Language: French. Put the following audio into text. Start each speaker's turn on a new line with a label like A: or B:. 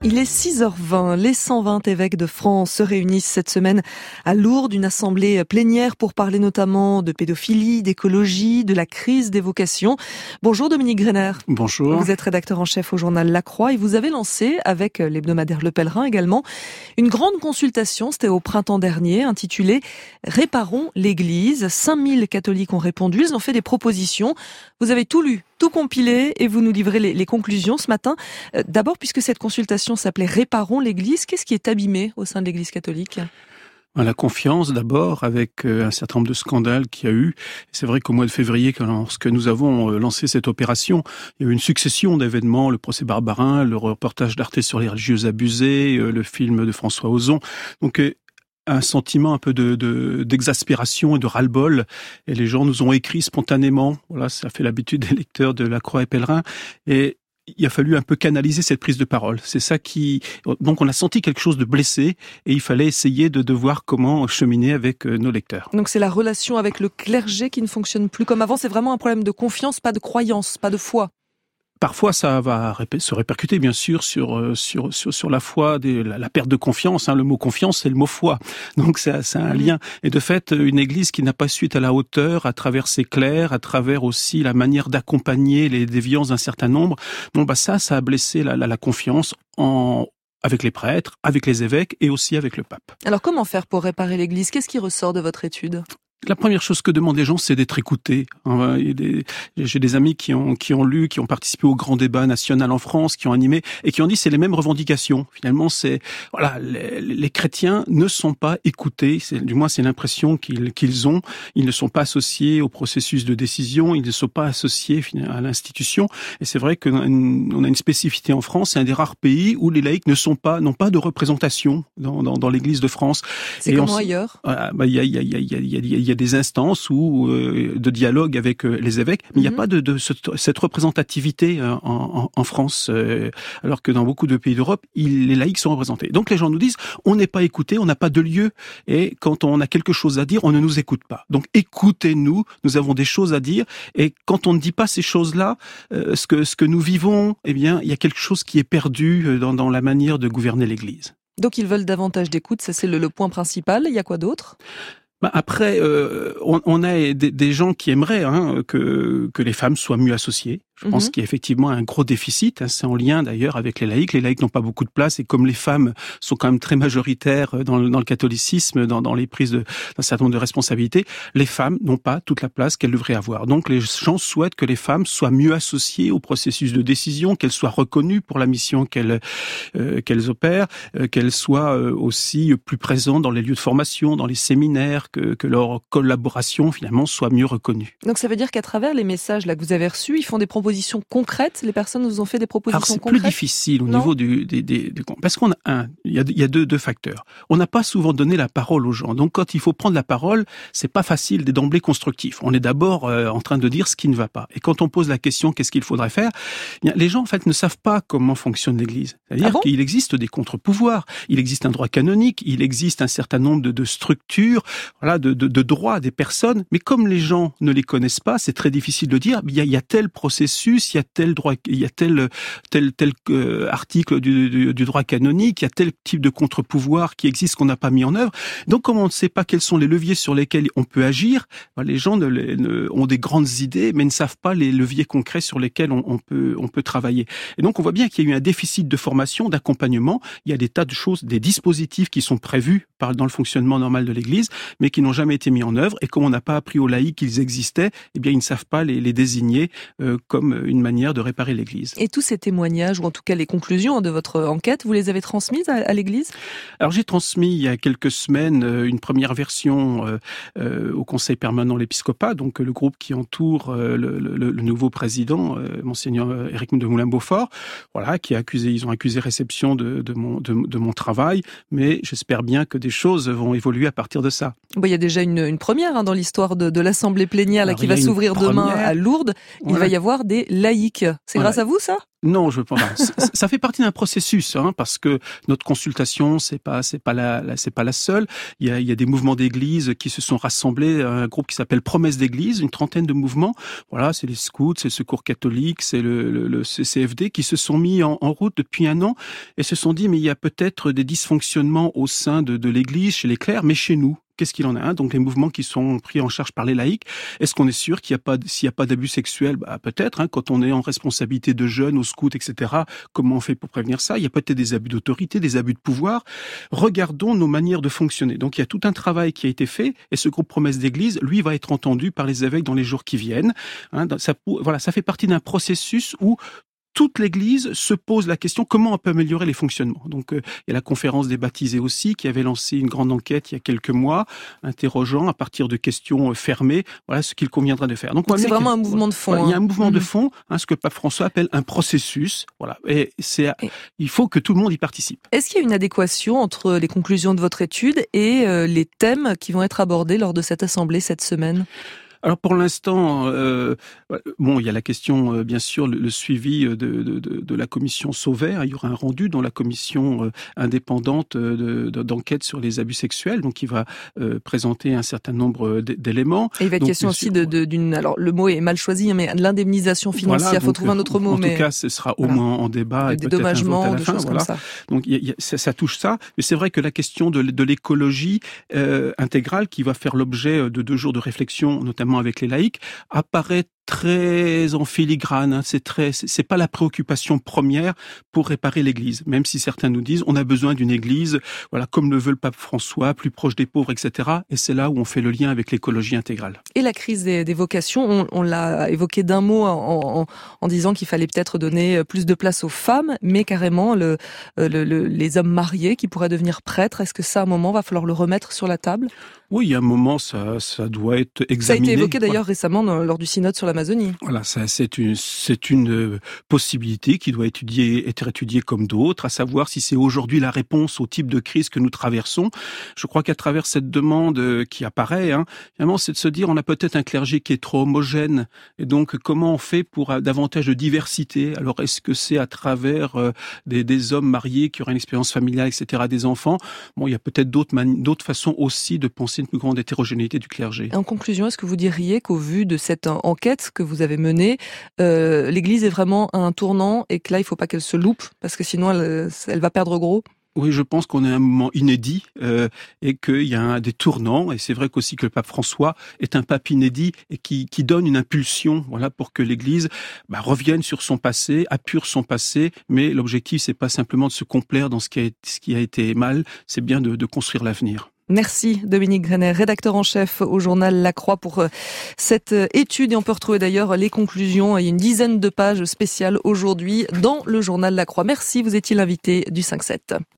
A: Il est 6h20. Les 120 évêques de France se réunissent cette semaine à Lourdes, une assemblée plénière pour parler notamment de pédophilie, d'écologie, de la crise des vocations. Bonjour Dominique Greiner.
B: Bonjour.
A: Vous êtes rédacteur en chef au journal La Croix et vous avez lancé, avec l'hebdomadaire Le Pèlerin également, une grande consultation, c'était au printemps dernier, intitulée « Réparons l'Église ». 5000 catholiques ont répondu, ils ont fait des propositions. Vous avez tout lu, tout compilé et vous nous livrez les conclusions ce matin. D'abord, puisque cette consultation s'appelait « Réparons l'Église », qu'est-ce qui est abîmé au sein de l'Église catholique ?
B: La confiance d'abord, avec un certain nombre de scandales qu'il y a eu. C'est vrai qu'au mois de février, lorsque nous avons lancé cette opération, il y a eu une succession d'événements, le procès Barbarin, le reportage d'Arte sur les religieuses abusées, le film de François Ozon. Donc un sentiment un peu d'exaspération et de ras-le-bol. Et les gens nous ont écrit spontanément. Voilà, ça fait l'habitude des lecteurs de La Croix et Pèlerin. Et il a fallu un peu canaliser cette prise de parole. C'est ça donc on a senti quelque chose de blessé et il fallait essayer de voir comment cheminer avec nos lecteurs.
A: Donc c'est la relation avec le clergé qui ne fonctionne plus comme avant. C'est vraiment un problème de confiance, pas de croyance, pas de foi.
B: Parfois, ça va se répercuter, bien sûr, sur la foi, la perte de confiance. Le mot confiance, c'est le mot foi. Donc, c'est un lien. Et de fait, une église qui n'a pas su être à la hauteur, à travers ses clercs, à travers aussi la manière d'accompagner les déviances d'un certain nombre, ça a blessé la confiance avec les prêtres, avec les évêques et aussi avec le pape.
A: Alors, comment faire pour réparer l'église ? Qu'est-ce qui ressort de votre étude ?
B: La première chose que demandent les gens, c'est d'être écoutés. J'ai des amis qui ont lu, qui ont participé au grand débat national en France, qui ont animé et qui ont dit c'est les mêmes revendications. Finalement, les chrétiens ne sont pas écoutés. Du moins, c'est l'impression qu'ils ont. Ils ne sont pas associés au processus de décision. Ils ne sont pas associés à l'institution. Et c'est vrai qu'on a une spécificité en France. C'est un des rares pays où les laïcs n'ont pas de représentation dans l'Église de France.
A: C'est comment ailleurs ?
B: Il y a des instances de dialogue avec les évêques, mais il n'y a pas cette représentativité en France, alors que dans beaucoup de pays d'Europe, les laïcs sont représentés. Donc les gens nous disent, on n'est pas écouté, on n'a pas de lieu, et quand on a quelque chose à dire, on ne nous écoute pas. Donc écoutez-nous, nous avons des choses à dire, et quand on ne dit pas ces choses-là, ce que nous vivons, il y a quelque chose qui est perdu dans la manière de gouverner l'Église.
A: Donc ils veulent davantage d'écoute, ça c'est le point principal. Il y a quoi d'autre ?
B: Après, on a des gens qui aimeraient que les femmes soient mieux associées. Je pense qu'il y a effectivement un gros déficit. C'est en lien d'ailleurs avec les laïcs. Les laïcs n'ont pas beaucoup de place et comme les femmes sont quand même très majoritaires dans le catholicisme, dans les prises d'un certain nombre de responsabilités, les femmes n'ont pas toute la place qu'elles devraient avoir. Donc les gens souhaitent que les femmes soient mieux associées au processus de décision, qu'elles soient reconnues pour la mission qu'elles opèrent, qu'elles soient aussi plus présentes dans les lieux de formation, dans les séminaires, que leur collaboration finalement soit mieux reconnue.
A: Donc ça veut dire qu'à travers les messages là que vous avez reçus, ils font des propositions concrètes. Les personnes vous ont fait des propositions concrètes.
B: Alors c'est plus difficile au niveau parce il y a deux facteurs. On n'a pas souvent donné la parole aux gens. Donc quand il faut prendre la parole, c'est pas facile d'emblée constructif. On est d'abord en train de dire ce qui ne va pas. Et quand on pose la question qu'est-ce qu'il faudrait faire, les gens en fait ne savent pas comment fonctionne l'Église. C'est-à-dire qu'il existe des contre-pouvoirs, il existe un droit canonique, il existe un certain nombre de structures, de droits des personnes, mais comme les gens ne les connaissent pas, c'est très difficile de dire, il y a tel processus, il y a tel droit, il y a tel article du droit canonique, il y a tel type de contre-pouvoir qui existe qu'on n'a pas mis en œuvre. Donc, comme on ne sait pas quels sont les leviers sur lesquels on peut agir, les gens ont des grandes idées, mais ne savent pas les leviers concrets sur lesquels on peut travailler. Et donc, on voit bien qu'il y a eu un déficit de formation, d'accompagnement. Il y a des tas de choses, des dispositifs qui sont prévus dans le fonctionnement normal de l'Église, mais qui n'ont jamais été mis en œuvre. Et comme on n'a pas appris aux laïcs qu'ils existaient, ils ne savent pas les désigner comme une manière de réparer l'Église.
A: Et tous ces témoignages, ou en tout cas les conclusions de votre enquête, vous les avez transmises à l'Église ?
B: Alors j'ai transmis il y a quelques semaines une première version au Conseil permanent de l'épiscopat, donc le groupe qui entoure le nouveau président, Monseigneur Éric de Moulin-Beaufort, ils ont accusé réception de mon travail, mais j'espère bien que des choses vont évoluer à partir de ça.
A: Il y a déjà une première dans l'histoire de l'Assemblée plénière qui va s'ouvrir demain à Lourdes. Il va y avoir des laïcs. C'est grâce à vous, ça ?
B: Non, je pense. Ça fait partie d'un processus, parce que notre consultation, c'est pas la seule. Il y a des mouvements d'église qui se sont rassemblés, un groupe qui s'appelle Promesse d'église, une trentaine de mouvements. Voilà, c'est les scouts, c'est le Secours catholique, c'est le CCFD qui se sont mis en route depuis un an et se sont dit mais il y a peut-être des dysfonctionnements au sein de l'église, chez les clercs, mais chez nous. Qu'est-ce qu'il en a ? Donc les mouvements qui sont pris en charge par les laïcs. Est-ce qu'on est sûr s'il n'y a pas d'abus sexuels ? Peut-être. Quand on est en responsabilité de jeunes, au scout, etc. Comment on fait pour prévenir ça ? Il y a peut-être des abus d'autorité, des abus de pouvoir. Regardons nos manières de fonctionner. Donc il y a tout un travail qui a été fait et ce groupe Promesse d'Église, lui, va être entendu par les évêques dans les jours qui viennent. Ça fait partie d'un processus où toute l'Église se pose la question comment on peut améliorer les fonctionnements. Donc, il y a la conférence des baptisés aussi qui avait lancé une grande enquête il y a quelques mois, interrogeant à partir de questions fermées, voilà ce qu'il conviendra de faire.
A: Donc c'est vraiment un mouvement de fond.
B: Il y a un mouvement de fond, ce que Pape François appelle un processus. Voilà, et il faut que tout le monde y participe.
A: Est-ce qu'il y a une adéquation entre les conclusions de votre étude et les thèmes qui vont être abordés lors de cette assemblée cette semaine ?
B: Alors pour l'instant, il y a la question, bien sûr, le suivi de la commission Sauver. Il y aura un rendu dans la commission indépendante d'enquête sur les abus sexuels, donc qui va présenter un certain nombre d'éléments.
A: Et il va être question aussi d'une. Alors le mot est mal choisi, mais de l'indemnisation financière. Il faut trouver un autre mot.
B: En tout cas, ce sera au moins en débat et peut-être un vote à la fin. Voilà. Comme ça. Donc ça touche ça, mais c'est vrai que la question de l'écologie intégrale, qui va faire l'objet de 2 jours de réflexion, notamment avec les laïcs, apparaît très en filigrane. C'est pas la préoccupation première pour réparer l'Église. Même si certains nous disent, on a besoin d'une Église, voilà, comme le veut le pape François, plus proche des pauvres, etc. Et c'est là où on fait le lien avec l'écologie intégrale.
A: Et la crise des vocations, on l'a évoqué d'un mot en disant qu'il fallait peut-être donner plus de place aux femmes, mais carrément les hommes mariés qui pourraient devenir prêtres. Est-ce que ça, à un moment, va falloir le remettre sur la table ?
B: Oui, il y a un moment, ça doit être examiné.
A: Ça a été évoqué d'ailleurs récemment lors du synode sur l'Amazonie.
B: Voilà, c'est une possibilité qui doit être étudiée comme d'autres, à savoir si c'est aujourd'hui la réponse au type de crise que nous traversons. Je crois qu'à travers cette demande qui apparaît, finalement, c'est de se dire on a peut-être un clergé qui est trop homogène, et donc comment on fait pour davantage de diversité ? Alors est-ce que c'est à travers des hommes mariés qui auraient une expérience familiale, etc., des enfants ? Bon, il y a peut-être d'autres façons aussi de penser une plus grande hétérogénéité du clergé.
A: En conclusion, est-ce que vous diriez qu'au vu de cette enquête que vous avez menée, l'Église est vraiment à un tournant et que là, il ne faut pas qu'elle se loupe parce que sinon, elle va perdre gros ?
B: Oui, je pense qu'on est à un moment inédit et qu'il y a des tournants. Et c'est vrai qu'aussi que le pape François est un pape inédit et qui donne une impulsion, voilà, pour que l'Église revienne sur son passé, appure son passé. Mais l'objectif, c'est pas simplement de se complaire dans ce qui a été mal, c'est bien de construire l'avenir.
A: Merci Dominique Grenet, rédacteur en chef au journal La Croix pour cette étude. Et on peut retrouver d'ailleurs les conclusions. Il y a une dizaine de pages spéciales aujourd'hui dans le journal La Croix. Merci, vous étiez l'invité du 5-7.